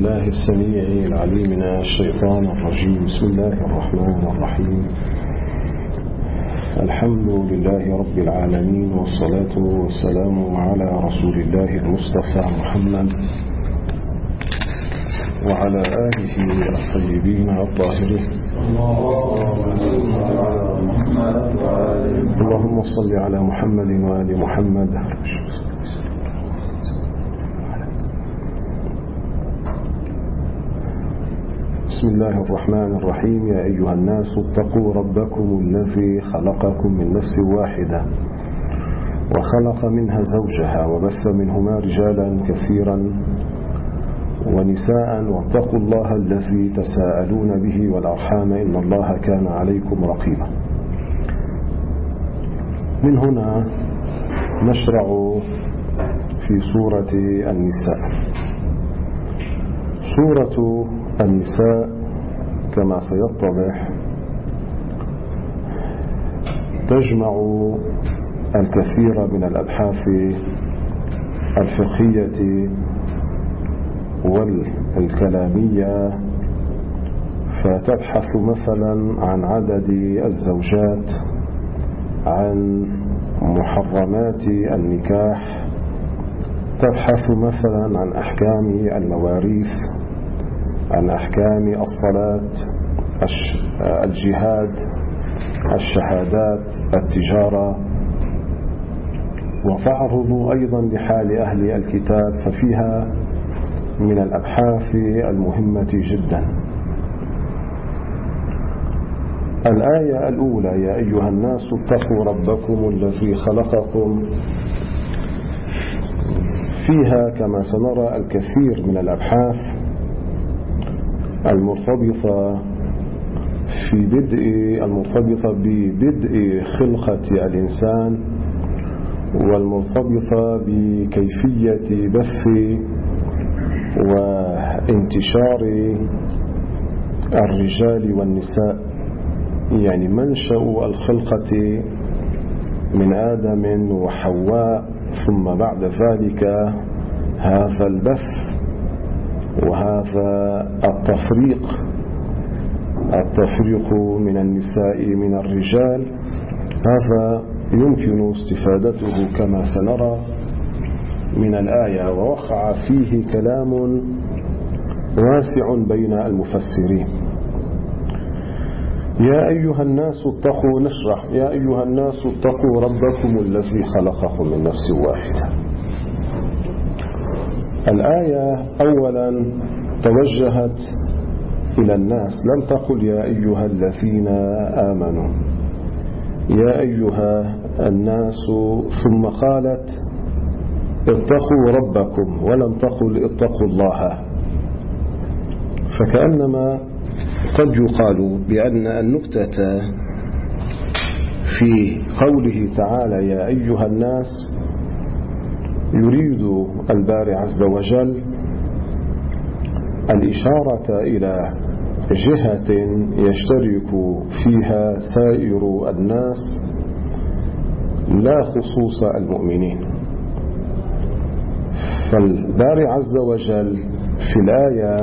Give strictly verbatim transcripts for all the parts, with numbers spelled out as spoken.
بالله السميع العليم من الشيطان الرجيم. بسم الله الرحمن الرحيم. الحمد لله رب العالمين، والصلاة والسلام على رسول الله المصطفى محمد وعلى آله الطيبين الطاهرين. اللهم صل على محمد وآل محمد. بسم الله الرحمن الرحيم. يا أيها الناس اتقوا ربكم الذي خلقكم من نفس واحدة وخلق منها زوجها وبث منهما رجالا كثيرا ونساء، واتقوا الله الذي تساءلون به والأرحام إن الله كان عليكم رقيبا. من هنا نشرع في سورة النساء. سورة النساء كما سيتضح تجمع الكثير من الأبحاث الفقهية والكلامية، فتبحث مثلا عن عدد الزوجات، عن محرمات النكاح، تبحث مثلا عن أحكام المواريث، عن أحكام الصلاة، الجهاد، الشهادات، التجارة، وتعرض أيضا لحال أهل الكتاب، ففيها من الأبحاث المهمة جدا. الآية الأولى: يا أيها الناس اتقوا ربكم الذي خلقكم، فيها كما سنرى الكثير من الأبحاث المرتبطة في بدء المرتبطة ببدء خلقة الإنسان، والمرتبطة بكيفية بث وانتشار الرجال والنساء، يعني منشأ الخلقة من آدم وحواء، ثم بعد ذلك هذا البث وهذا التفريق التفريق من النساء من الرجال. هذا يمكن استفادته كما سنرى من الآية، ووقع فيه كلام واسع بين المفسرين. يا أيها الناس اتقوا، نشرح: يا أيها الناس اتقوا ربكم الذي خلقكم من نفس واحدة. الآية أولا توجهت إلى الناس، لم تقل يا أيها الذين آمنوا، يا أيها الناس، ثم قالت اتقوا ربكم ولم تقل اتقوا الله، فكأنما قد يقال بأن النكتة في قوله تعالى يا أيها الناس يريد الباري عز وجل الإشارة إلى جهة يشترك فيها سائر الناس لا خصوص المؤمنين. فالباري عز وجل في الآية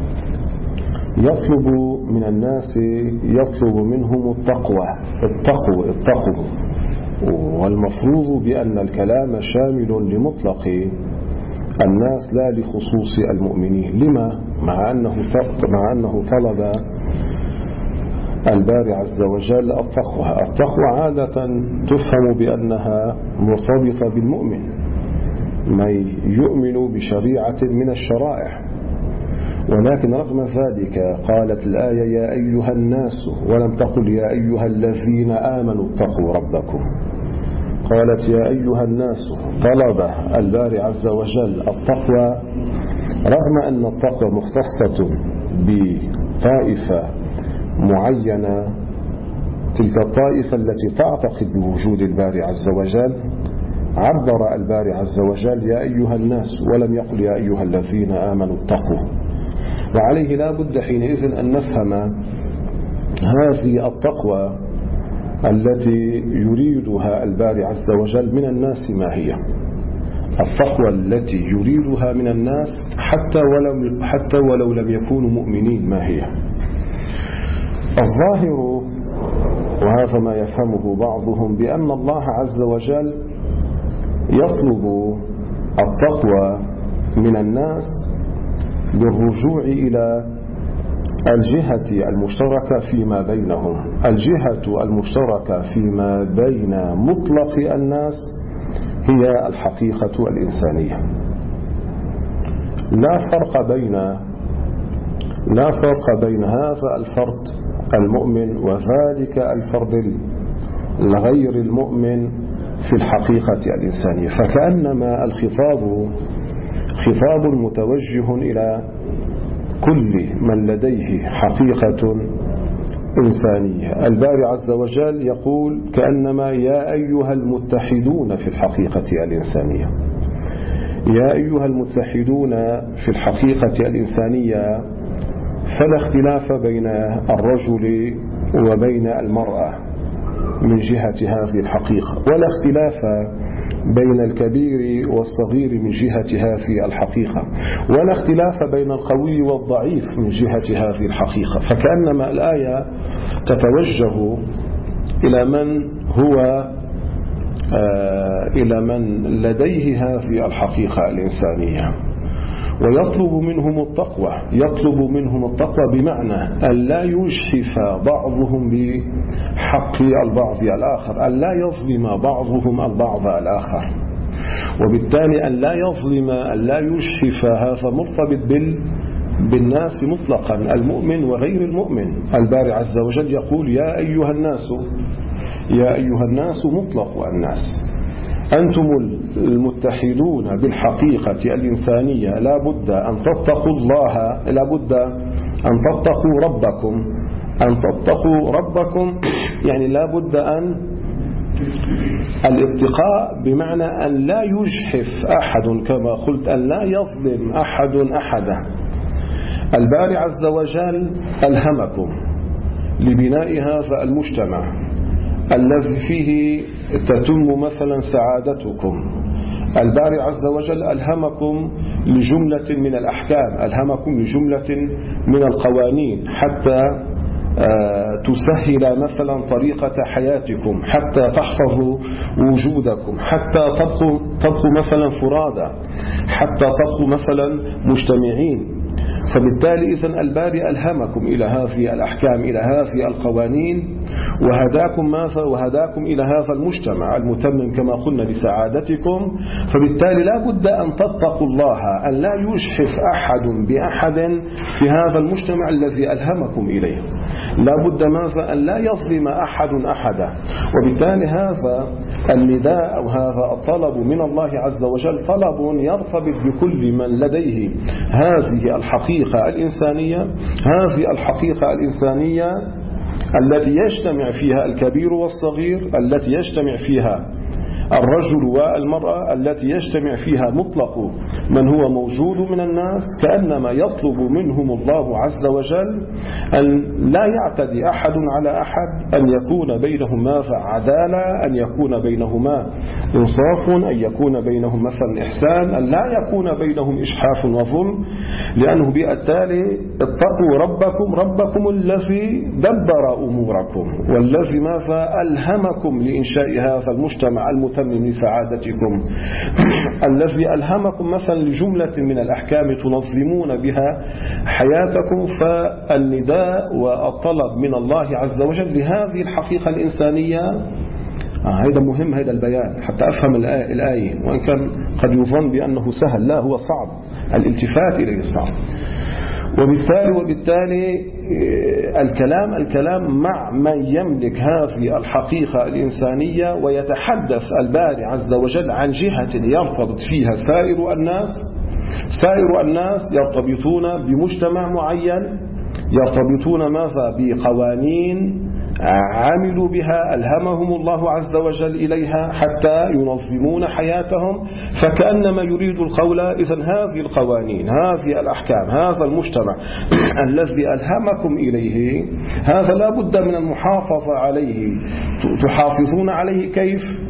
يطلب من الناس يطلب منهم التقوى التقوى التقوى والمفروض بأن الكلام شامل لمطلق الناس لا لخصوص المؤمنين. لما؟ مع أنه مع أنه طلب الباري عز وجل التقوى. التقوى عادة تفهم بأنها مرتبطة بالمؤمن، من يؤمن بشريعة من الشرائع، ولكن رغم ذلك قالت الآية يا أيها الناس ولم تقل يا أيها الذين آمنوا اتقوا ربكم. قالت يا أيها الناس، طلب الباري عز وجل التقوى رغم أن التقوى مختصة بطائفة معينة، تلك الطائفة التي تعتقد بوجود الباري عز وجل. عبر الباري عز وجل يا أيها الناس ولم يقل يا أيها الذين آمنوا اتقوا. وعليه لا بد حينئذ أن نفهم هذه التقوى التي يريدها الباري عز وجل من الناس ما هي. التقوى التي يريدها من الناس حتى ولو, حتى ولو لم يكونوا مؤمنين ما هي؟ الظاهر، وهذا ما يفهمه بعضهم، بأن الله عز وجل يطلب التقوى من الناس بالرجوع إلى الجهة المشتركة فيما بينهم. الجهة المشتركة فيما بين مطلق الناس هي الحقيقة الإنسانية. لا فرق بين لا فرق بين هذا الفرد المؤمن وذلك الفرد الغير المؤمن في الحقيقة الإنسانية، فكأنما الخطاب خطاب متوجه إلى كل من لديه حقيقة إنسانية. الباري عز وجل يقول كأنما يا أيها المتحدون في الحقيقة الإنسانية، يا أيها المتحدون في الحقيقة الإنسانية، فلا اختلاف بين الرجل وبين المرأة من جهة هذه الحقيقة، ولا اختلاف بين الكبير والصغير من جهة هذه الحقيقة، ولا اختلاف بين القوي والضعيف من جهة هذه الحقيقة. فكأنما الآية تتوجه إلى من هو آه إلى من لديه هذه الحقيقة الإنسانية، ويطلب منهم التقوى. يطلب منهم التقوى بمعنى أن لا يجحف بعضهم بحق البعض الآخر، أن لا يظلم بعضهم البعض الآخر، وبالتالي أن لا يظلم أن لا يجحف. هذا مرتبط بال بالناس مطلقا، المؤمن وغير المؤمن. الباري عز وجل يقول يا أيها الناس، يا أيها الناس مطلق الناس، أنتم المتحدون بالحقيقة الإنسانية، لا بد أن تتقوا الله، لا بد أن تتقوا ربكم. أن تتقوا ربكم يعني لا بد أن الاتقاء بمعنى أن لا يجحف أحد، كما قلت أن لا يظلم أحد أحدا. الباري عز وجل ألهمكم لبناء هذا المجتمع الذي فيه تتم مثلا سعادتكم. الباري عز وجل ألهمكم لجملة من الأحكام، ألهمكم لجملة من القوانين حتى تسهل مثلا طريقة حياتكم، حتى تحفظوا وجودكم، حتى تبقوا, تبقوا مثلا فرادى، حتى تبقوا مثلا مجتمعين. فبالتالي إذن الباري ألهمكم إلى هذه الأحكام، إلى هذه القوانين، وهداكم ماذا؟ وهداكم إلى هذا المجتمع المتمم كما قلنا لسعادتكم. فبالتالي لا بد أن تتقوا الله، أن لا يجحف أحد بأحد في هذا المجتمع الذي ألهمكم إليه. لا بد ماذا؟ أن لا يظلم أحد أحدا. وبالتالي هذا النداء أو هذا الطلب من الله عز وجل طلب يرتبط بكل من لديه هذه الحقيقة الإنسانية، هذه الحقيقة الإنسانية التي يجتمع فيها الكبير والصغير، التي يجتمع فيها الرجل والمرأة، التي يجتمع فيها مطلق من هو موجود من الناس. كأنما يطلب منهم الله عز وجل أن لا يعتدي أحد على أحد، أن يكون بينهم ماذا؟ عدالة، أن يكون بينهما إنصاف، أن يكون بينهم مثلا إحسان، أن لا يكون بينهم إشحاف وظلم. لأنه بالتالي اتقوا ربكم، ربكم الذي دبر أموركم والذي ماذا؟ ألهمكم لإنشاء هذا المجتمع المتمم لسعادتكم، الذي ألهمكم مثلا لجملة من الأحكام تنظمون بها حياتكم. فالنداء والطلب من الله عز وجل لهذه الحقيقة الإنسانية، آه هذا مهم، هذا البيان حتى أفهم الآية، وإن كان قد يظن بأنه سهل، لا، هو صعب، الالتفات إليه صعب. وبالتالي وبالتالي الكلام الكلام مع من يملك هذه الحقيقة الإنسانية، ويتحدث الباري عز وجل عن جهة يرتبط فيها سائر الناس. سائر الناس يرتبطون بمجتمع معين، يرتبطون ماذا؟ بقوانين عملوا بها، ألهمهم الله عز وجل إليها حتى ينظمون حياتهم. فكأنما يريد القول إذن هذه القوانين، هذه الأحكام، هذا المجتمع الذي ألهمكم إليه، هذا لا بد من المحافظة عليه. تحافظون عليه كيف؟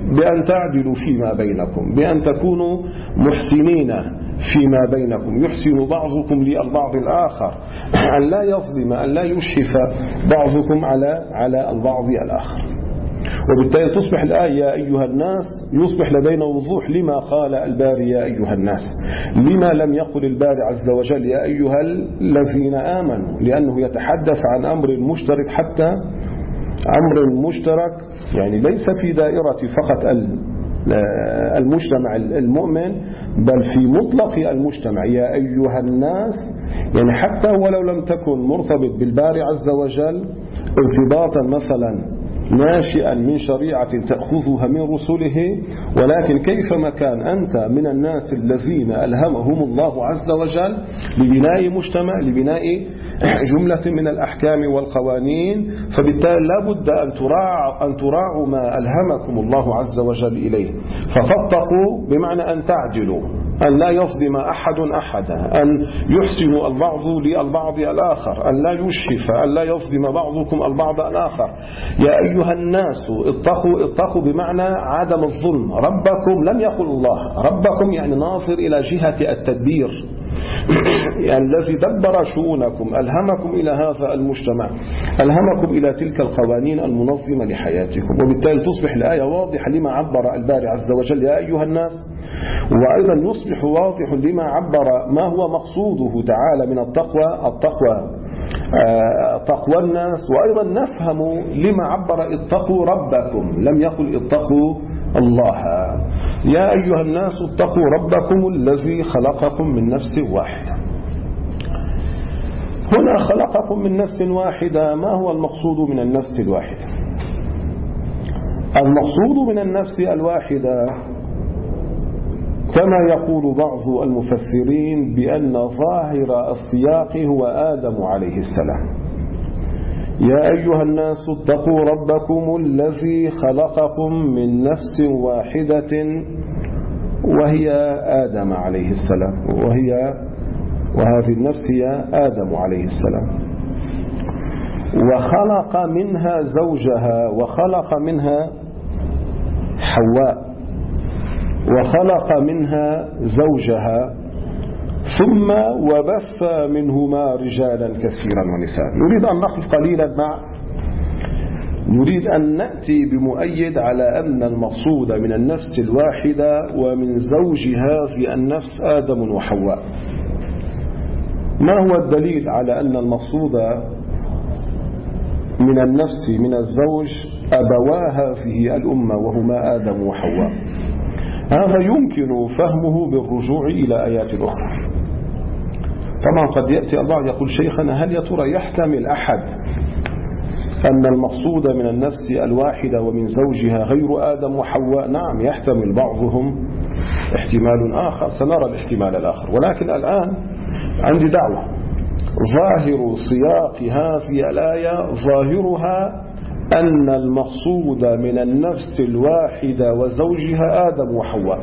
بأن تعدلوا فيما بينكم، بأن تكونوا محسنين فيما بينكم، يحسن بعضكم للبعض الآخر، أن لا يظلم، أن لا يشحف بعضكم على على البعض الآخر. وبالتالي تصبح الآية يا أيها الناس يصبح لدينا وضوح لما قال الباري يا أيها الناس، لما لم يقل الباري عز وجل يا أيها الذين آمنوا، لأنه يتحدث عن أمر مشترك، حتى أمر مشترك يعني ليس في دائرة فقط المجتمع المؤمن، بل في مطلق المجتمع يا أيها الناس، يعني حتى ولو لم تكن مرتبط بالباري عز وجل ارتباطا مثلا ناشئا من شريعة تأخذها من رسله، ولكن كيفما كان أنت من الناس الذين ألهمهم الله عز وجل لبناء مجتمع، لبناء جملة من الأحكام والقوانين، فبالتالي لا بد أن تراعوا أن تراعوا ما ألهمكم الله عز وجل إليه، فتتقوا بمعنى أن تعدلوا، أن لا يظلم أحد أحدا، أن يحسن البعض للبعض الآخر، أن لا يشحف، أن لا يظلم بعضكم البعض الآخر. يا أيها الناس اتقوا، اتقوا بمعنى عدم الظلم. ربكم لم يقل الله، ربكم يعني ناظر إلى جهة التدبير، يعني الذي دبر شؤونكم، ألهمكم إلى هذا المجتمع، ألهمكم إلى تلك القوانين المنظمة لحياتكم. وبالتالي تصبح الآية واضحة لما عبر الباري عز وجل يا أيها الناس، وأيضا يصبح واضح لما عبر ما هو مقصوده تعالى من التقوى، التقوى تقوى الناس. وأيضا نفهم لما عبر اتقوا ربكم، لم يقل اتقوا الله. يا أيها الناس اتقوا ربكم الذي خلقكم من نفس واحدة. هنا خلقكم من نفس واحدة، ما هو المقصود من النفس الواحدة؟ المقصود من النفس الواحدة كما يقول بعض المفسرين بأن ظاهر السياق هو آدم عليه السلام. يا أيها الناس اتقوا ربكم الذي خلقكم من نفس واحدة، وهي آدم عليه السلام، وهي وهذه النفس هي آدم عليه السلام. وخلق منها زوجها، وخلق منها حواء، وخلق منها زوجها، ثم وبث منهما رجالا كثيرا ونساء. نريد أن نقف قليلا مع نريد أن نأتي بمؤيد على أن المقصود من النفس الواحدة ومن زوج هذه النفس آدم وحواء. ما هو الدليل على أن المقصود من النفس من الزوج أبوا هذه الأمة وهما آدم وحواء؟ هذا يمكن فهمه بالرجوع إلى آيات أخرى. طبعا قد يأتي البعض يقول شيخنا هل يا ترى يحتمل أحد أن المقصود من النفس الواحدة ومن زوجها غير آدم وحواء؟ نعم يحتمل بعضهم احتمال آخر، سنرى الاحتمال الآخر. ولكن الآن عندي دعوة، ظاهر سياق هذه الآية ظاهرها أن المقصود من النفس الواحدة وزوجها آدم وحواء.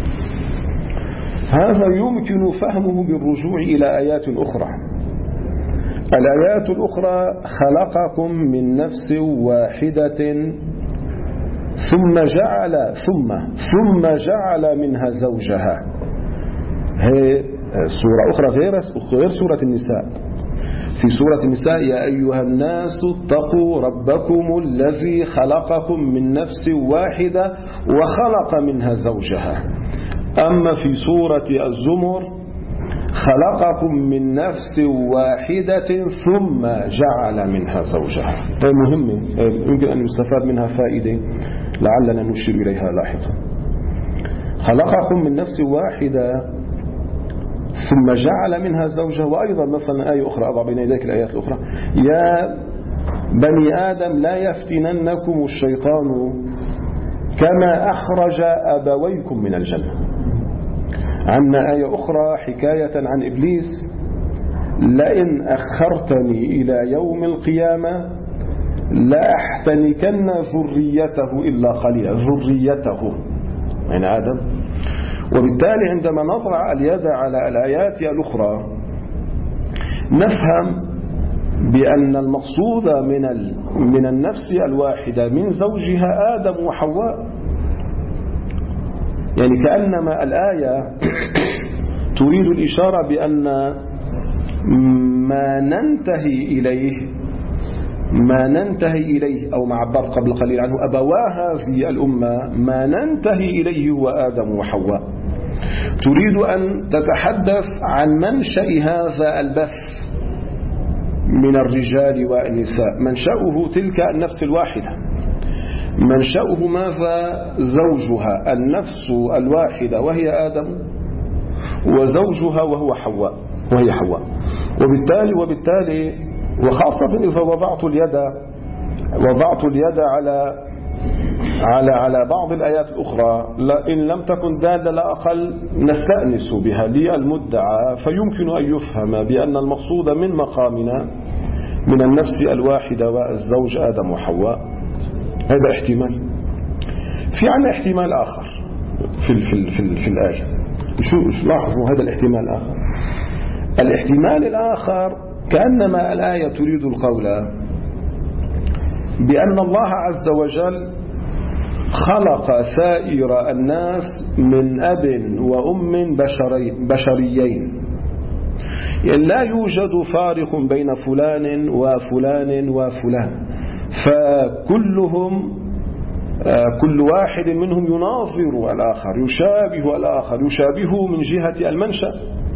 هذا يمكن فهمه بالرجوع إلى آيات أخرى. الآيات الأخرى خلقكم من نفس واحدة ثم جعل ثم ثم جعل منها زوجها. هي سورة أخرى غير غير سورة النساء. في سورة النساء يا أيها الناس اتقوا ربكم الذي خلقكم من نفس واحدة وخلق منها زوجها. أما في سورة الزمر خلقكم من نفس واحدة ثم جعل منها زوجها. هذا مهم، يمكن أن يستفاد منها فائدة لعلنا نشير إليها لاحقا. خلقكم من نفس واحدة ثم جعل منها زوجها. وأيضا مثلا آية أخرى أضع بين يديك الآيات الأخرى يا بني آدم لا يفتننكم الشيطان كما أخرج أبويكم من الجنة. عندنا آية أخرى حكاية عن إبليس لئن أخرتني إلى يوم القيامة لأحتنكن ذريته إلا قليلا. ذريته يعني آدم. وبالتالي عندما نضع اليد على الآيات الأخرى نفهم بأن المقصود من من النفس الواحدة من زوجها آدم وحواء. يعني كأنما الآية تريد الإشارة بأن ما ننتهي إليه ما ننتهي إليه أو ما عبر قبل قليل عنه أبواها في الأمة، ما ننتهي إليه هو آدم وحواء. تريد أن تتحدث عن منشأ هذا البث من الرجال والنساء. منشأه تلك النفس الواحدة، منشأه ماذا؟ زوجها، النفس الواحدة وهي آدم، وزوجها وهو حواء وهي حواء. وبالتالي وبالتالي وخاصة إذا وضعت اليد وضعت اليد على على على بعض الآيات الأخرى إن لم تكن دالة لا أقل نستأنس بها للمدعى، فيمكن أن يفهم بأن المقصود من مقامنا من النفس الواحدة والزوج آدم وحواء. هذا احتمال. في عنا احتمال آخر في في في, في الآية. شو لاحظوا هذا الاحتمال الآخر. الاحتمال الآخر كأنما الآية تريد القول بأن الله عز وجل خلق سائر الناس من أب وأم بشري بشريين، يعني لا يوجد فارق بين فلان وفلان وفلان، فكلهم كل واحد منهم يناظر الآخر، يشابه الآخر، يشابهه من جهة المنشأ.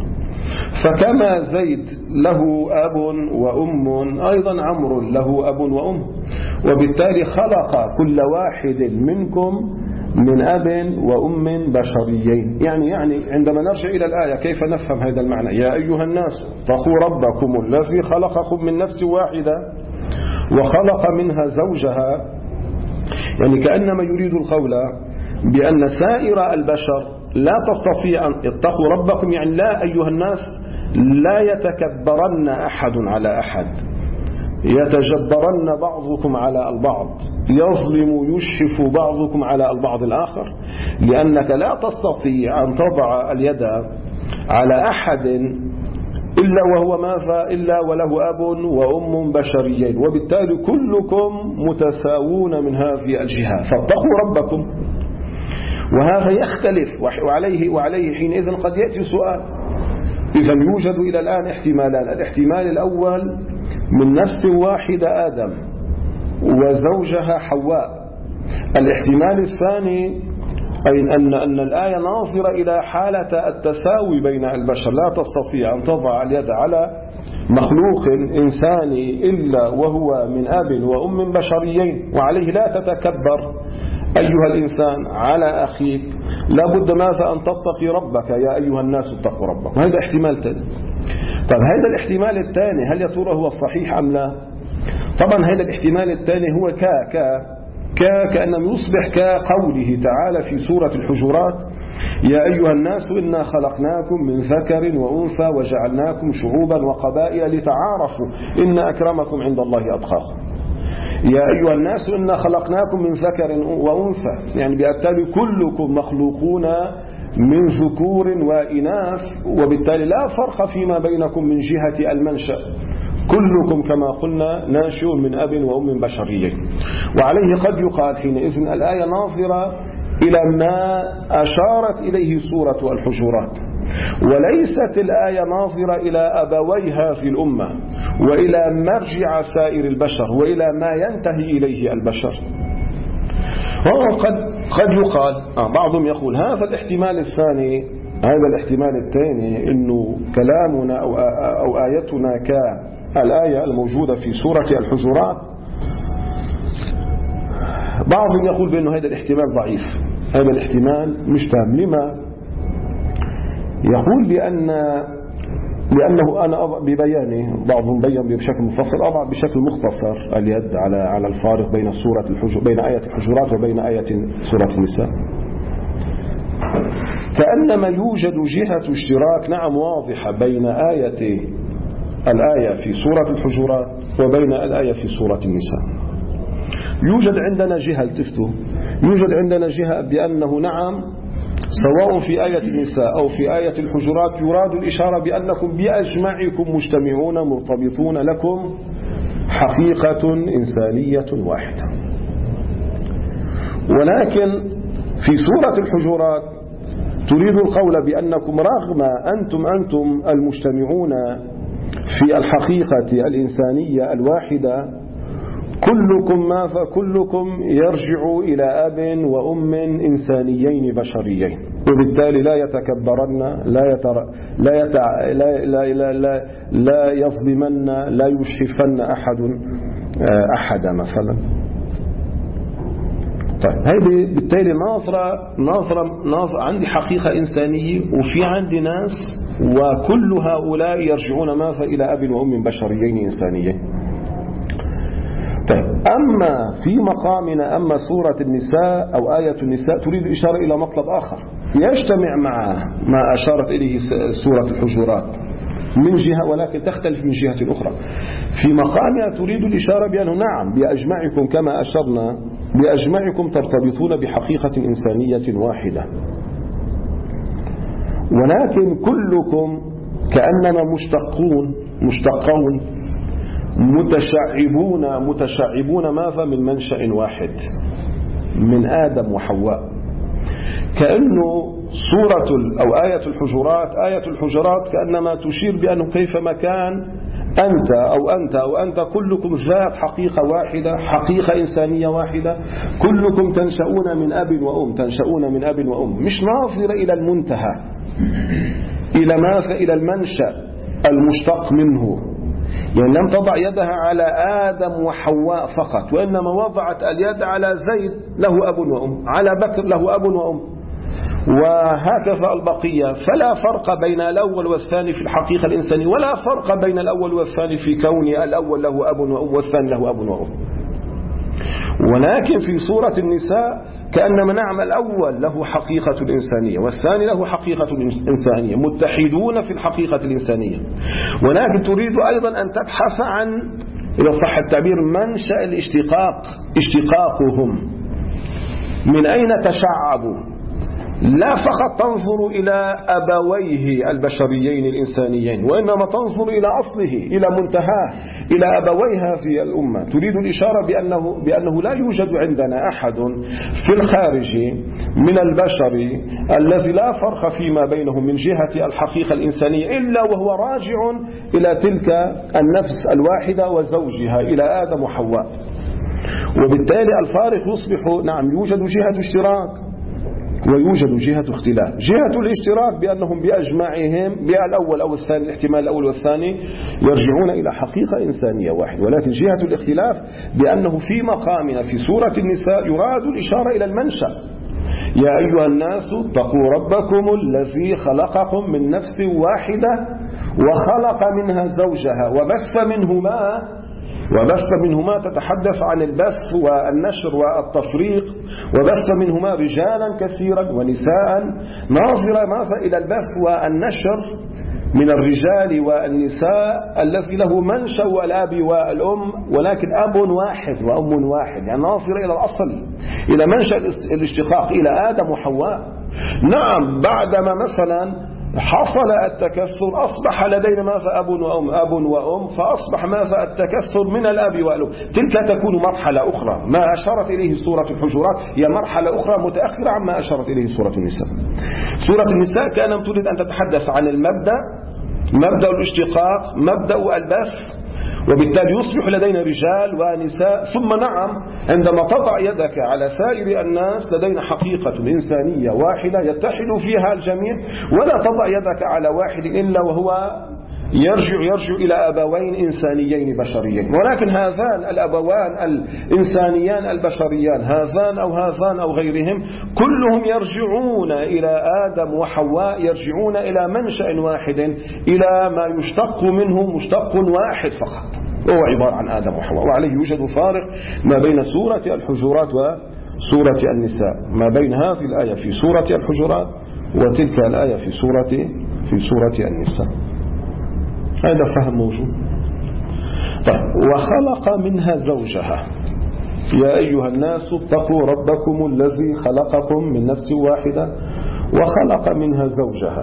فكما زيد له أب وأم أيضا عمرو له أب وأم، وبالتالي خلق كل واحد منكم من أب وأم بشريين. يعني يعني عندما نرجع إلى الآية كيف نفهم هذا المعنى؟ يا أيها الناس اتقوا ربكم الذي خلقكم من نفس واحدة وخلق منها زوجها، يعني كأنما يريد القول بأن سائر البشر لا تستطيع أن اتقوا ربكم، يعني لا أيها الناس لا يتكبرن أحد على أحد، يتجبرن بعضكم على البعض، يظلم يشحف بعضكم على البعض الآخر، لأنك لا تستطيع أن تضع اليد على أحد إلا وهو ماذا؟ إلا وله أب وأم بشريين، وبالتالي كلكم متساوون من هذه الجهة، فاتقوا ربكم. وهذا يختلف وعليه, وعليه حينئذ قد يأتي سؤال. إذا يوجد إلى الآن احتمالان. الاحتمال الأول من نفس واحدة آدم وزوجها حواء. الاحتمال الثاني أي أن, أن الآية ناظرة إلى حالة التساوي بين البشر، لا تستطيع أن تضع اليد على مخلوق إنساني إلا وهو من أب وأم بشريين، وعليه لا تتكبر أيها الإنسان على أخيك، لا بد ماذا أن تتقي ربك، يا أيها الناس اتقوا ربكم. هذا احتمال ثاني. طب هذا الاحتمال الثاني هل يا ترى هو الصحيح أم لا؟ طبعا هذا الاحتمال الثاني هو كا كا كا كأنه يصبح كقوله تعالى في سورة الحجرات: يا أيها الناس إنا خلقناكم من ذكر وأنثى وجعلناكم شعوبا وقبائل لتعارفوا إن أكرمكم عند الله أتقاكم. يا أيها الناس إنا خلقناكم من ذكر وأنثى، يعني بالتالي كلكم مخلوقون من ذكور وإناث، وبالتالي لا فرق فيما بينكم من جهة المنشأ، كلكم كما قلنا ناشئ من أب وأم بشريين. وعليه قد يقال حينئذ الآية ناظرة إلى ما أشارت إليه سورة الحجرات، وليست الآية ناظرة إلى أبوي هذه الأمة وإلى مرجع سائر البشر وإلى ما ينتهي إليه البشر. وقد قد يقال آه بعضهم يقول هذا الاحتمال الثاني، هذا الاحتمال الثاني إنه كلامنا أو, أو آيتنا كالآية الموجودة في سورة الحجرات، بعضهم يقول بأنه هذا الاحتمال ضعيف، هذا الاحتمال مش تام. لما؟ يقول بأن لأنه أنا ببيانه، بعضهم بيان بشكل مفصل، أضع بشكل مختصر اليد على على الفارق بين سورة الحجر بين آية الحجرات وبين آية سورة النساء. كأنما يوجد جهة اشتراك نعم واضحة بين آية الآية في سورة الحجرات وبين الآية في سورة النساء. يوجد عندنا جهة التفتوا، يوجد عندنا جهة بأنه نعم سواء في آية النساء أو في آية الحجرات يراد الإشارة بأنكم بأجمعكم مجتمعون مرتبطون، لكم حقيقة إنسانية واحدة. ولكن في سورة الحجرات تريد القول بأنكم رغم أنتم أنتم المجتمعون في الحقيقة الإنسانية الواحدة كلكم ما فكلكم يرجع إلى أب وأم إنسانيين بشريين، وبالتالي لا يتكبرن، لا يتر... لا, يتع... لا, لا, لا, لا, لا يظلمن، لا يشحفن أحد أحد مثلا. طيب هذه بالتالي ناظرة ناظرة ناظرة عندي حقيقة إنسانية وفي عندي ناس وكل هؤلاء يرجعون ماذا إلى أب وأم بشريين إنسانيين. طيب أما في مقامنا أما سورة النساء أو آية النساء تريد الإشارة إلى مطلب آخر يجتمع مع ما أشارت إليه سورة الحجرات من جهة ولكن تختلف من جهة أخرى. في مقامها تريد الإشارة بأنه نعم بأجمعكم كما أشرنا بأجمعكم ترتبطون بحقيقة إنسانية واحدة، ولكن كلكم كأنما مشتقون مشتقون متشعبون متشعبون ماذا من منشأ واحد من آدم وحواء. كأنه سورة أو آية الحجرات آية الحجرات كأنما تشير بأنه كيفما كان أنت أو أنت أو أنت كلكم ذات حقيقة واحدة، حقيقة إنسانية واحدة، كلكم تنشؤون من أب وأم تنشؤون من أب وأم، مش ناظرة إلى المنتهى إلى ماذا إلى المنشأ المشتق منه. يعني لم تضع يدها على آدم وحواء فقط، وإنما وضعت اليد على زيد له أب وأم، على بكر له أب وأم، وهكذا البقية. فلا فرق بين الأول والثاني في الحقيقة الإنسانية، ولا فرق بين الأول والثاني في كون الأول له أب وأم والثاني له أب وأم. ولكن في سورة النساء كأنما نعم الأول له حقيقة الإنسانية والثاني له حقيقة الإنسانية، متحدون في الحقيقة الإنسانية. ولكن تريد أيضا أن تبحث عن إذا صح التعبير منشأ الاشتقاق، اشتقاقهم من أين تشعبوا. لا فقط تنظر إلى أبويه البشريين الإنسانيين، وإنما تنظر إلى أصله إلى منتهاه إلى أبوي هذه الأمة. تريد الإشارة بأنه, بأنه لا يوجد عندنا أحد في الخارج من البشر الذي لا فرق فيما بينهم من جهة الحقيقة الإنسانية إلا وهو راجع إلى تلك النفس الواحدة وزوجها إلى آدم وحواء. وبالتالي الفارق يصبح نعم يوجد جهة اشتراك ويوجد جهة اختلاف. جهة الاشتراك بأنهم بأجمعهم بالأول أو الثاني الاحتمال الأول والثاني يرجعون إلى حقيقة إنسانية واحدة، ولكن جهة الاختلاف بأنه في مقامنا في سورة النساء يراد الإشارة إلى المنشأ. يا أيها الناس اتقوا ربكم الذي خلقكم من نفس واحدة وخلق منها زوجها وبث منهما وبث منهما تتحدث عن البث والنشر والتفريق، وبث منهما رجالا كثيرا ونساء، ناظرة ماذا إلى البث والنشر من الرجال والنساء الذي له منشأ الأب والأم، ولكن أب واحد وأم واحد، يعني ناظرة إلى الأصل إلى منشأ الاشتقاق إلى آدم وحواء. نعم بعدما مثلا حصل التكثر أصبح لدينا ماذا أب وأم أب وأم فأصبح ماذا التكثر من الأب والأم. تلك تكون مرحلة أخرى. ما أشارت إليه سورة الحجرات هي مرحلة أخرى متأخرة عما أشارت إليه سورة النساء. سورة النساء كانت تريد أن تتحدث عن المبدأ، مبدأ الاشتقاق، مبدأ البث، وبالتالي يصبح لدينا رجال ونساء. ثم نعم عندما تضع يدك على سائر الناس لدينا حقيقة إنسانية واحدة يتحد فيها الجميع، ولا تضع يدك على واحد إلا وهو يرجع يرجع إلى أبوين إنسانيين بشريين. ولكن هذان الأبوان الإنسانيان البشريان هذان أو هذان أو غيرهم كلهم يرجعون إلى آدم وحواء، يرجعون إلى منشأ واحد، إلى ما يشتق منه مشتق واحد فقط وهو عبارة عن آدم وحواء. وعليه يوجد فارق ما بين سورة الحجرات وسورة النساء، ما بين هذه الآية في سورة الحجرات وتلك الآية في سورة في سورة النساء. هذا فهم موجود. طيب وخلق منها زوجها يا أيها الناس اتقوا ربكم الذي خلقكم من نفس واحدة وخلق منها زوجها.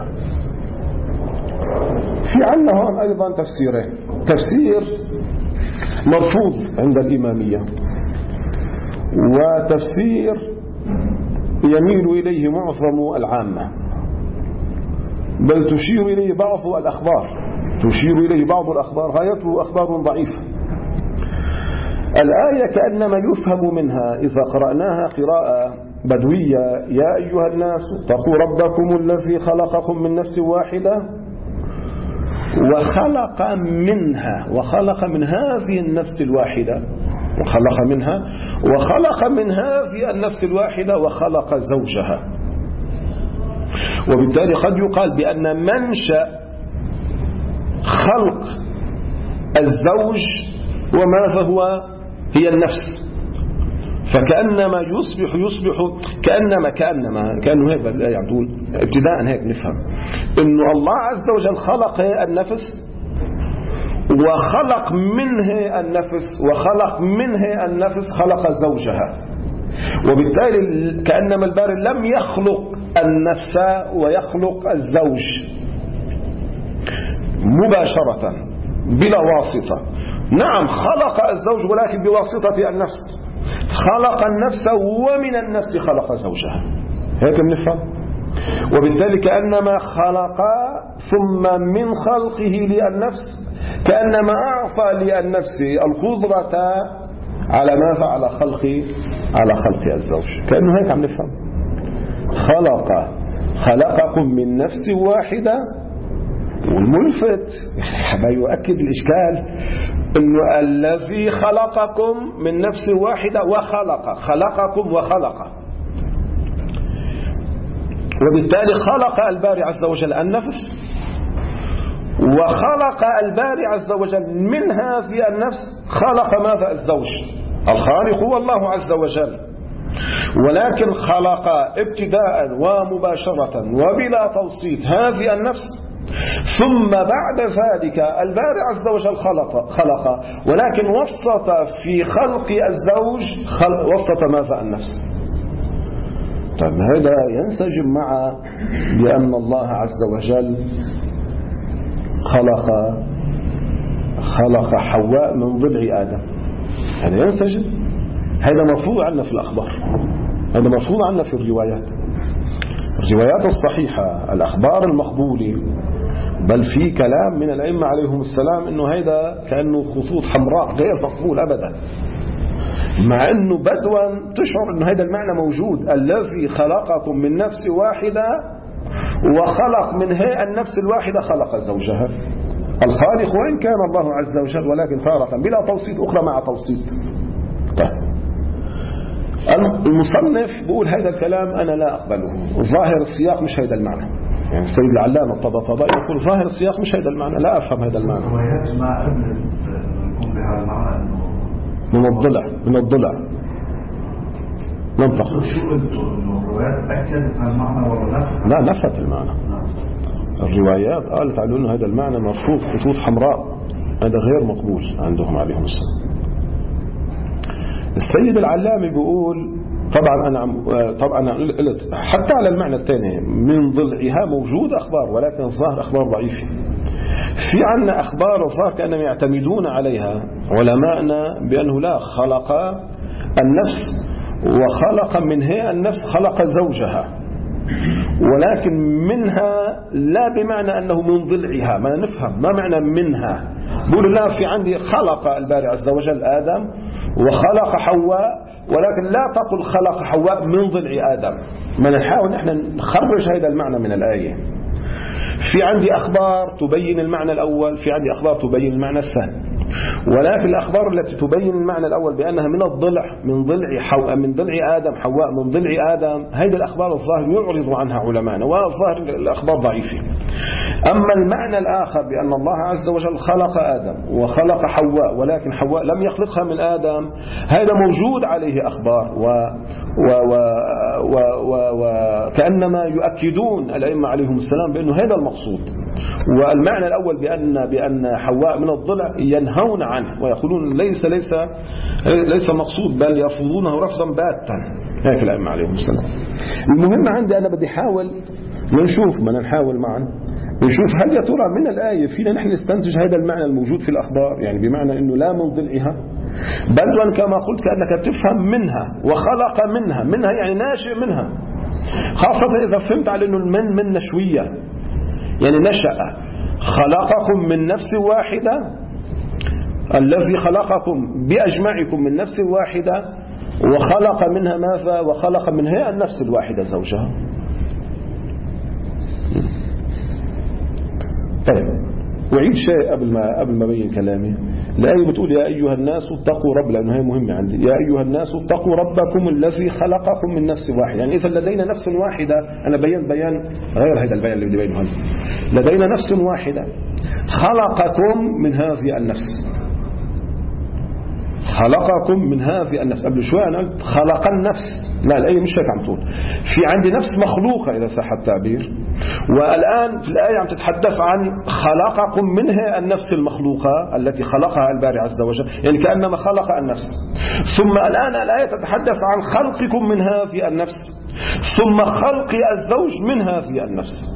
في عندهم أيضا تفسيرين، تفسير مرفوض عند الإمامية وتفسير يميل إليه معظم العامة. بل تشير إليه بعض الأخبار تشير إليه بعض الأخبار غايته أخبار ضعيفة. الآية كأنما يفهم منها إذا قرأناها قراءة بدوية: يا أيها الناس اتقوا ربكم الذي خلقكم من نفس واحدة وخلق منها وخلق من هذه النفس الواحدة وخلق منها وخلق من هذه النفس الواحدة وخلق زوجها. وبالتالي قد يقال بأن منشأ خلق الزوج وماذا هو هي النفس. فكأنما يصبح يصبح كأنما كأنما كأنه هيك الآية عم تقول ابتداء هيك نفهم إنه الله عز وجل خلق النفس وخلق منه النفس وخلق منه النفس خلق زوجها. وبالتالي كأنما الباري لم يخلق النفس ويخلق الزوج مباشرة بلا واسطة. نعم خلق الزوج ولكن بواسطة النفس، خلق النفس ومن النفس خلق زوجها. هيك بنفهم. وبالتالي كأنما خلق ثم من خلقه للنفس كأنما أعطى للنفس القدرة على ماذا؟ على خلق على خلق الزوج. كأنه هيك عم نفهم. خلق خلقكم من نفس واحدة. والملفت ما يؤكد الإشكال إنه الذي خلقكم من نفس واحدة وخلق خلقكم وخلق. وبالتالي خلق الباري عز وجل النفس وخلق الباري عز وجل من هذه النفس خلق ماذا؟ الزوج. الخالق هو الله عز وجل، ولكن خلق ابتداء ومباشرة وبلا توسيط هذه النفس، ثم بعد ذلك الباري عز وجل خلق خلق ولكن وسط في خلق الزوج خلق وسط ماذا؟ النفس. طيب هذا ينسجم مع بأن الله عز وجل خلق خلق حواء من ضلع آدم. هذا ينسجم. هذا مفروض عنا في الأخبار، هذا مفروض عنا في الروايات الروايات الصحيحة، الأخبار المقبولة. بل في كلام من الأئمة عليهم السلام إنه هذا كأنه خطوط حمراء غير مقبول أبدا، مع إنه بدوا تشعر إنه هذا المعنى موجود: الذي خلقكم من نفس واحدة وخلق من هي النفس الواحدة خلق زوجها. الخالق وإن كان الله عز وجل، ولكن تارة بلا توسيط، أخرى مع توسيط. طيب المصنف بيقول هذا الكلام أنا لا أقبله، ظاهر السياق مش هذا المعنى. يعني السيد العلامة الطبطبائي يقول ظاهر السياق مش هذا المعنى، لا أفهم هذا المعنى. من الضلع من الضلع ننطق. لا نفت المعنى. الروايات قالت على أنه هذا المعنى مرفوض خطوط حمراء، هذا غير مقبول عندهم عليهم السلام. السيد العلامي بيقول طبعا أنا طبعا أنا قلت حتى على المعنى الثاني من ضلعها موجود أخبار، ولكن الظاهر أخبار ضعيفة. في عنا أخبار الظاهر كأنهم يعتمدون عليها علماءنا بأنه لا، خلق النفس وخلق من هي النفس خلق زوجها، ولكن منها لا بمعنى أنه من ضلعها. ما نفهم ما معنى منها. بقول لا، في عندي خلق الباري عز وجل آدم وخلق حواء، ولكن لا تقل خلق حواء من ضلع آدم. ما نحاول نحن نخرج هذا المعنى من الآية. في عندي أخبار تبين المعنى الأول، في عندي أخبار تبين المعنى الثاني، ولكن الأخبار التي تبين المعنى الأول بأنها من الضلع من ضلع حواء من ضلع آدم حواء من ضلع آدم، هذه الأخبار الظاهر يعرض عنها علماءنا، والظاهر الأخبار ضعيفة. أما المعنى الآخر بأن الله عز وجل خلق آدم وخلق حواء، ولكن حواء لم يخلقها من آدم، هذا موجود عليه أخبار و و و و وكأنما يؤكدون الأئمة عليهم السلام بأنه هذا المقصود. والمعنى الأول بأن بأن حواء من الضلع ينهون عنه ويقولون ليس ليس ليس مقصود، بل يرفضونه رفضا باتا، هيك الأئمة عليهم السلام. المهم عندي أنا بدي حاول نشوف ما نحاول معا نشوف هل يا ترى من الآية فينا نحن نستنتج هذا المعنى الموجود في الأخبار، يعني بمعنى أنه لا من ضلعها، بل كما قلت كأنك تفهم منها وخلق منها، منها يعني ناشئ منها، خاصة إذا فهمت على أنه المن من نشوية، يعني نشأ خلقكم من نفس واحدة، الذي خلقكم بأجمعكم من نفس واحدة، وخلق منها ماذا؟ وخلق منها النفس الواحدة زوجها. طيب أعيد شيء قبل ما قبل ما أبين كلامي. الآية بتقول يا أيها الناس اتقوا رب، لأنه هي مهمة عندي. يا أيها الناس اتقوا ربكم الذي خلقكم من نفس واحدة. يعني إذا لدينا نفس واحدة، أنا بيان بيان غير هذا البيان اللي بدي بينه هذا. لدينا نفس واحدة خلقكم من هذه النفس، خلقكم من هذه النفس. قبل شوي أنا قلت خلق النفس، لا الآية مش هيك عم تقول. في عندي نفس مخلوقة إذا صح التعبير، والآن في الآية عم تتحدث عن خلقكم منها النفس المخلوقة التي خلقها الباري عز وجل، يعني كأنما خلق النفس. ثم الآن الآية تتحدث عن خلقكم من هذه النفس، ثم خلق الزوج من هذه النفس.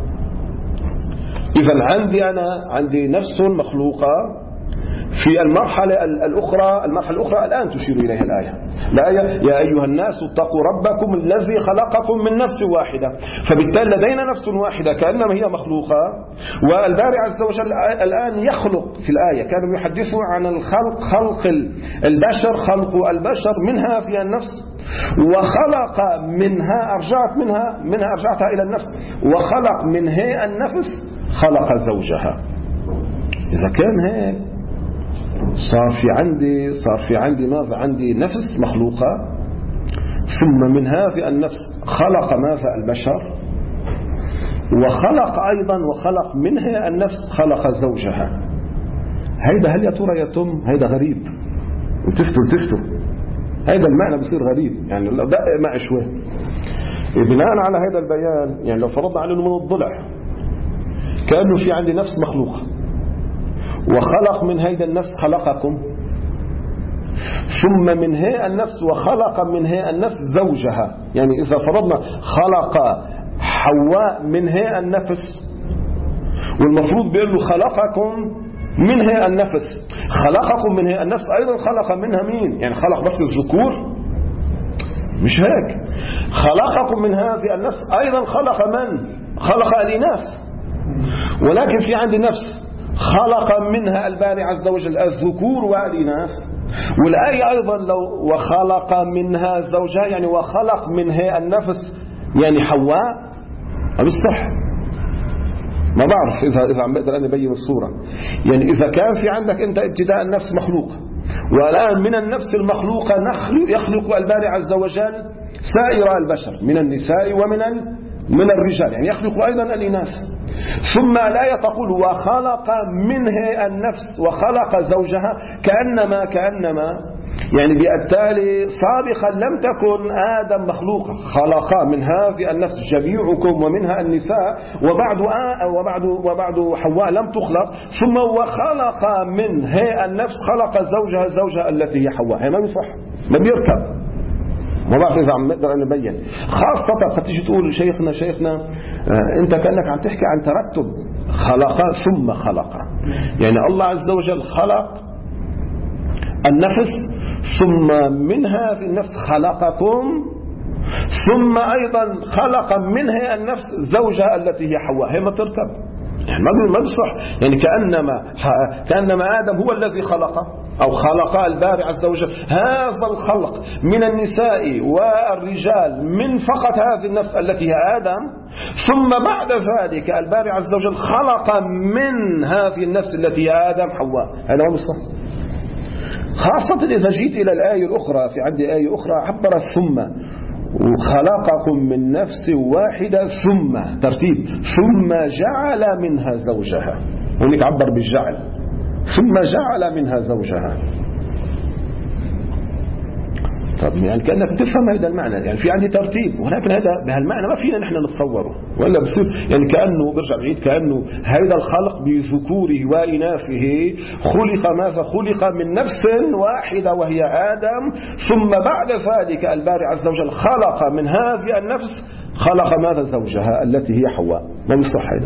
إذا عندي أنا عندي نفس مخلوقة في المرحلة الأخرى. المرحلة الأخرى الآن تشير إليها الآية. الآية يا أيها الناس اتقوا ربكم الذي خلقكم من نفس واحدة. فبالتالي لدينا نفس واحدة كأنما هي مخلوقة، والباري عز وجل الآن يخلق. في الآية كانوا يحدثوا عن الخلق، خلق البشر، خلق البشر من هذه النفس، وخلق منها أرجعت منها منها أرجعتها إلى النفس، وخلق منها النفس خلق زوجها. إذا كان هيك صار في عندي صار في عندي ماذا؟ عندي نفس مخلوقة، ثم من هذه النفس خلق ماذا؟ البشر، وخلق أيضا وخلق منها النفس خلق زوجها. هيدا هل يا ترى يتم؟ هيدا غريب، وتفتوا تفتوا هيدا المعنى بصير غريب. يعني لو دقق معي شوي بناء على هذا البيان، يعني لو فرضنا على انه من الضلع كأنه في عندي نفس مخلوقة، وخلق من هيدا النفس خلقكم، ثم من هي النفس وخلق من هي النفس زوجها. يعني إذا فرضنا خلق حواء من هي النفس، والمفروض بيقول له خلقكم من هي النفس، خلقكم من هي النفس أيضا خلق منها مين؟ يعني خلق بس الذكور؟ مش هيك. خلقكم من هذه النفس أيضا خلق من؟ خلق الإناث. ولكن في عندي نفس خلق منها الباري عز وجل الذكور والإناث، والآية أيضا لو وخلق منها زوجها، يعني وخلق منها النفس يعني حواء. بالصح ما بعرف إذا إذا عم بقدر أنا أبين الصورة. يعني إذا كان في عندك أنت ابتداء النفس مخلوقة، والآن من النفس المخلوقة يخلق الباري عز وجل سائر البشر من النساء ومن من الرجال، يعني يخلق أيضا الإناث. ثم الآية تقول وخلق منها النفس وخلق زوجها، كأنما كأنما يعني بالتالي سابقا لم تكن آدم مخلوقا، خلق من هذه النفس جميعكم ومنها النساء، وبعد آه وبعد وبعد حواء لم تخلق، ثم وخلق من هي النفس خلق زوجها زوجها التي هي حواء. هي ما بيصح، ما بيركب. ما بعرف إذا عم نقدر نبين، خاصة قد تيجي تقول شيخنا شيخنا آه أنت كأنك عم تحكي عن ترتب خلق ثم خلق. يعني الله عز وجل خلق النفس، ثم من هذه النفس خلقكم، ثم أيضا خلق منها النفس زوجها التي هي حواء. هي ما تركب، يعني ما بيصح. يعني كأنما كأنما آدم هو الذي خلقه أو خلق الباري عز وجل هذا الخلق من النساء والرجال من فقط هذه النفس التي هي آدم، ثم بعد ذلك الباري عز وجل خلق من هذه النفس التي هي آدم حواء. هذا ما بيصح. خاصة إذا جيت إلى الآية الأخرى، في عندي آية أخرى عبرت ثم وخلقكم من نفس واحدة، ثم ترتيب ثم جعل منها زوجها. هناك عبر بالجعل، ثم جعل منها زوجها. طب يعني كأنك تفهم هذا المعنى، يعني في عندي ترتيب، ولكن هذا بهالمعنى ما فينا نحن نتصوره، ولا بصير يعني كأنه برجع بعيد، كأنه هذا الخلق بذكوره وإناثه خلق ماذا؟ خلق من نفس واحدة وهي آدم، ثم بعد ذلك الباري عز وجل خلق من هذه النفس خلق ماذا؟ زوجها التي هي حواء. ما بيصح هذا،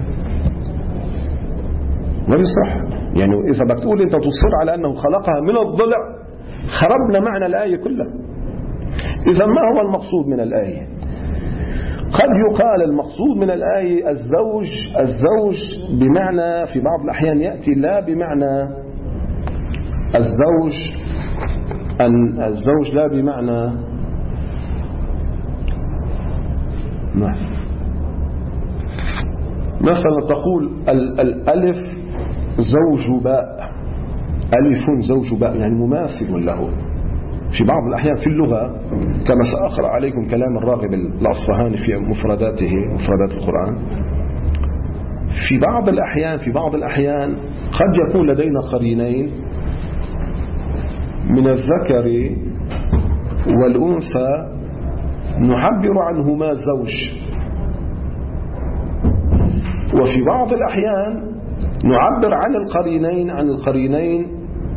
ما بيصح. يعني إذا بدك تقول أنت تصر على أنه خلقها من الضلع، خربنا معنى الآية كلها. إذا ما هو المقصود من الآية؟ قد يقال المقصود من الآية الزوج الزوج بمعنى في بعض الأحيان يأتي لا بمعنى الزوج أن الزوج لا بمعنى نعم مثلا تقول الألف زوج باء، ألف زوج باء يعني مماثل له. في بعض الأحيان في اللغة كما سأقرأ عليكم كلام الراغب الأصفهاني في مفرداته مفردات القرآن، في بعض الأحيان في بعض الأحيان قد يكون لدينا قرينين من الذكر والأنثى نعبر عنهما زوج، وفي بعض الأحيان نعبر عن القرينين عن القرينين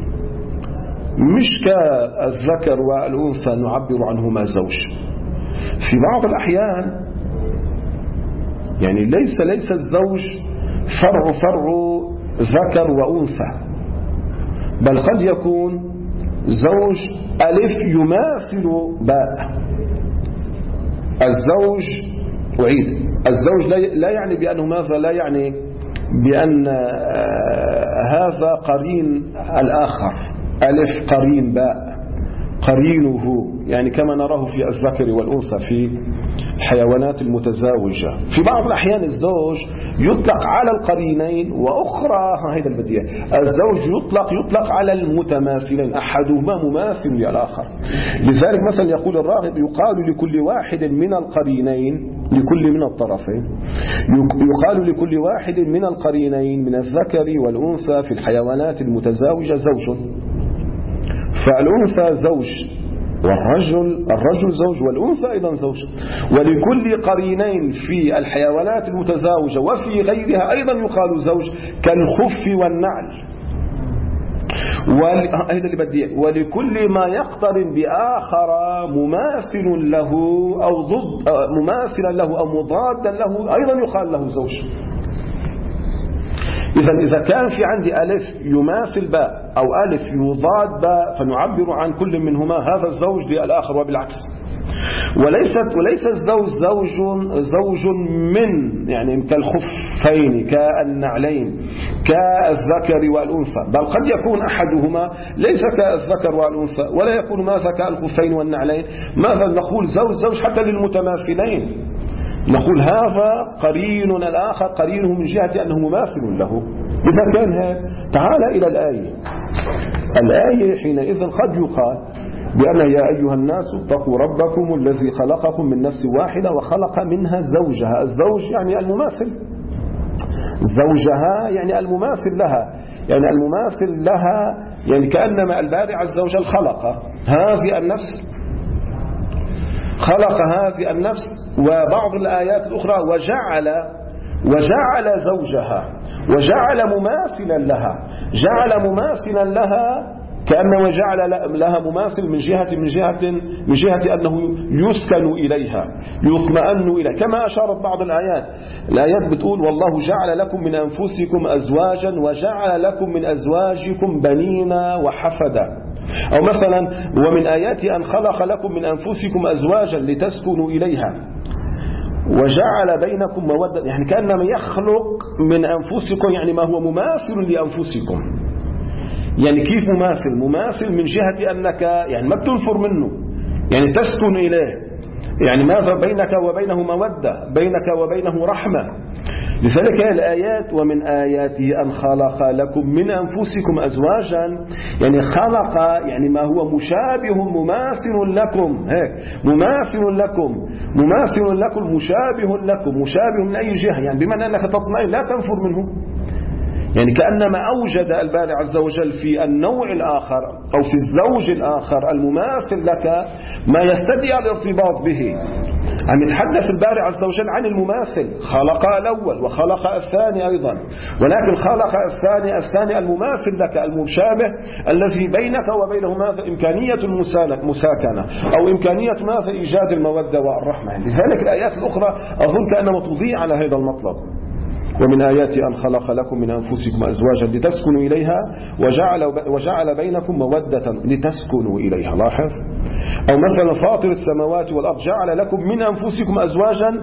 مش كالذكر والأنثى نعبر عنهما زوج. في بعض الأحيان يعني ليس ليس الزوج فرع فرع ذكر وأنثى، بل قد يكون زوج ألف يماثل باء. الزوج أعيد الزوج لا يعني بأنه ماذا لا يعني بأن هذا قرين الآخر، ألف قرين باء قرينه، يعني كما نراه في الذكر والأنثى في الحيوانات المتزاوجة. في بعض الأحيان الزوج يطلق على القرينين، وأخرى هذا البديهة الزوج يطلق يطلق على المتماثلين، أحدهما مماثل للآخر. لذلك مثلا يقول الراغب يقال لكل واحد من القرينين، لكل من الطرفين يقال لكل واحد من القرينين من الذكر والأنثى في الحيوانات المتزاوجة زوج. فالأنثى زوج والرجل الرجل زوج والأنثى أيضا زوج، ولكل قرينين في الحيوانات المتزاوجة وفي غيرها أيضا يقال زوج كالخف والنعل. ولكل ما يقترن بآخر مماثل له أو ضد مماثلا له أو مضادا له أيضا يقال له زوج. إذا إذا كان في عندي ألف يماثل باء أو ألف يضاد باء فنعبر عن كل منهما هذا الزوج للآخر وبالعكس. وليست وليس الزوج زوج زوج من يعني كالخفين كالنعلين كالذكر والأنثى، بل قد يكون أحدهما ليس كالذكر والأنثى ولا يكون ماذا كالخفين والنعلين. ماذا نقول زوج زوج حتى للمتماثلين، نقول هذا قرين الآخر قرينه من جهة أنه مماثل له. إذا كان هذا تعال إلى الآية. الآية حينئذ قد يقال بأن يا أيها الناس اتقوا ربكم الذي خلقكم من نفس واحدة وخلق منها زوجها. الزوج يعني المماثل، زوجها يعني المماثل لها، يعني المماثل لها يعني كأنما الباري عز وجل خلق هذه النفس خلق هذه النفس. وبعض الآيات الأخرى وجعل وجعل زوجها وجعل مماثلا لها، جعل مماثلا لها كأنه جعل لها مماثل من جهة من جهة من جهة أنه يسكن إليها يطمئن إليها، كما أشارت بعض الآيات. الآيات بتقول والله جعل لكم من أنفسكم أزواجا وجعل لكم من أزواجكم بنين وحفدا. أو مثلا ومن آياته أن خلق لكم من أنفسكم أزواجا لتسكنوا إليها وجعل بينكم مودة، يعني كأنما يخلق من أنفسكم يعني ما هو مماثل لأنفسكم. يعني كيف مماثل؟ مماثل من جهة أنك يعني ما بتنفر منه، يعني تسكن إليه، يعني ماذا بينك وبينه مودة، بينك وبينه رحمة. لذلك هي الآيات ومن آياته أن خلق لكم من أنفسكم أزواجا، يعني خلق يعني ما هو مشابه مماثل لكم، هيك مماثل لكم مماثل لكم مشابه لكم، مشابه من أي جهة، يعني بمعنى أنك تطمئن لا تنفر منه. يعني كأنما أوجد الباري عز وجل في النوع الآخر أو في الزوج الآخر المماثل لك ما يستدعي الارتباط به. عم يتحدث الباري عز وجل عن المماثل، خلق الأول وخلق الثاني أيضا، ولكن خلق الثاني الثاني المماثل لك المشابه الذي بينك وبينه ماذا إمكانية المساكنة أو إمكانية ماذا إيجاد المودة والرحمة. لذلك الآيات الأخرى أظن كأنما تضيع على هذا المطلب. ومن آيات أن خلق لكم من أنفسكم أزواجا لتسكنوا إليها وجعل, وجعل بينكم مودة لتسكنوا إليها. لاحظ. أو مثلا فاطر السماوات والأرض جعل لكم من أنفسكم أزواجا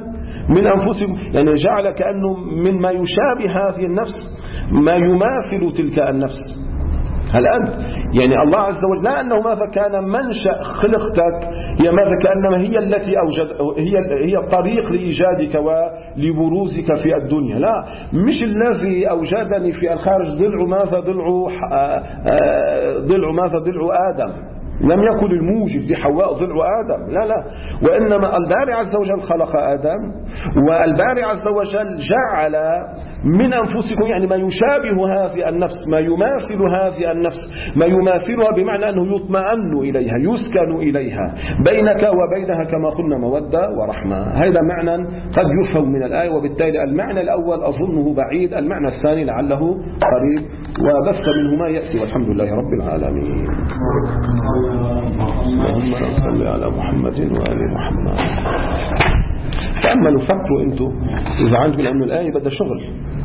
من أنفسكم، يعني جعل كأنه مما يشابه هذه النفس ما يماثل تلك النفس. هل أنت يعني الله عز وجل لا أنه ماذا كان منشأ خلقتك هي ماذا كأنما هي التي أوجد هي هي الطريق لإيجادك ولبروزك في الدنيا، لا مش الذي أوجدني في الخارج ضلع ماذا ضلع ضلع ماذا ضلع آدم، لم يكن الموجد لحواء ضلع آدم، لا لا، وإنما الباري عز وجل خلق آدم، والباري عز وجل جعل من أنفسكم يعني ما يشابه هذه النفس ما يماثل هذه النفس ما يماثلها، بمعنى أنه يطمئن إليها يسكن إليها بينك وبينها كما قلنا مودة ورحمة. هذا معنى قد يفهم من الآية، وبالتالي المعنى الأول أظنه بعيد، المعنى الثاني لعله قريب، وبس منه ما يأتي، والحمد لله رب العالمين. اللهم صل على محمد وآل محمد. تأملوا فكروا أنتوا إذا عندكم أن الآية بدأ شغل،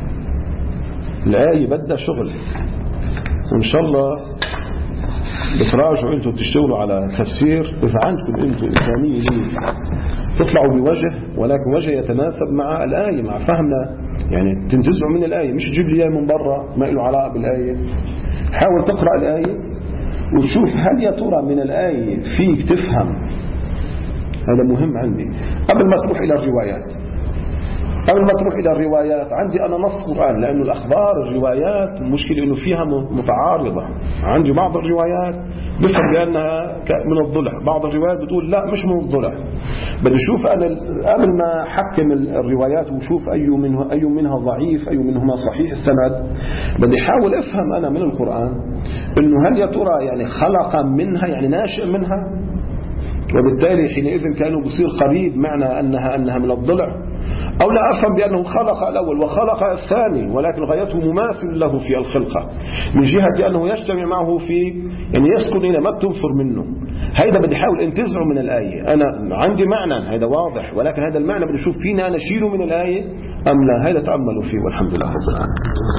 الآية بدأ شغل، وإن شاء الله بتراجعوا أنتوا تشتغلوا على تفسير إذا عندكم أنتوا إمكانية ليه تطلعوا بوجه، ولكن وجه يتناسب مع الآية مع فهمنا، يعني تنتزعوا من الآية، مش تجيب لي من برا ما له علاقة بالآية. حاول تقرأ الآية وتشوف هل يا ترى من الآية فيك تفهم. هذا مهم عندي قبل ما تروح إلى الروايات. قبل ما تروح إلى الروايات عندي أنا نص قرآن، لأنه الأخبار الروايات مشكلة إنه فيها متعارضة. عندي بعض الروايات بفهم بأنها من الضلع، بعض الروايات بتقول لا مش من الضلع. بدي أشوف أنا قبل ما حكم الروايات وشوف أي منها أي منها ضعيف أي منهما صحيح السند، بدي أحاول أفهم أنا من القرآن إنه هل يا ترى يعني خلق منها يعني ناشئ منها، وبالتالي حينئذ كانوا بصير قريب معنى أنها أنها من الضلع، أو لا أفهم بأنه خلق الأول وخلق الثاني ولكن غايته مماثل له في الخلقة من جهة أنه يجتمع معه في يعني يسكن إلى ما بتنفر منه. هذا بدي أحاول انتزعه من الآية. أنا عندي معنى هذا واضح، ولكن هذا المعنى بدي أشوف فينا أنا أشيله من الآية أم لا. هذا تأملوا فيه والحمد لله رب العالمين.